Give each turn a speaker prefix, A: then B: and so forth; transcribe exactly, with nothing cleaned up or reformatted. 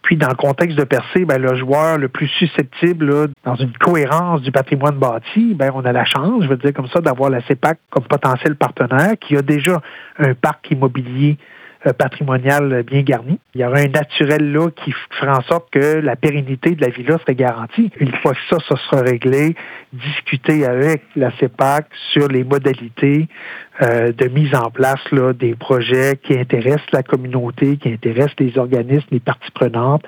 A: Puis, dans le contexte de Percé, ben, le joueur le plus susceptible, là, dans une cohérence du patrimoine bâti, ben, on a la chance, je veux dire comme ça, d'avoir la CEPAC comme potentiel partenaire qui a déjà un parc immobilier euh, patrimonial bien garni. Il y aura un naturel là qui fera en sorte que la pérennité de la villa serait garantie. Une fois que ça, ça sera réglé, discuter avec la CEPAC sur les modalités euh, de mise en place là, des projets qui intéressent la communauté, qui intéressent les organismes, les parties prenantes,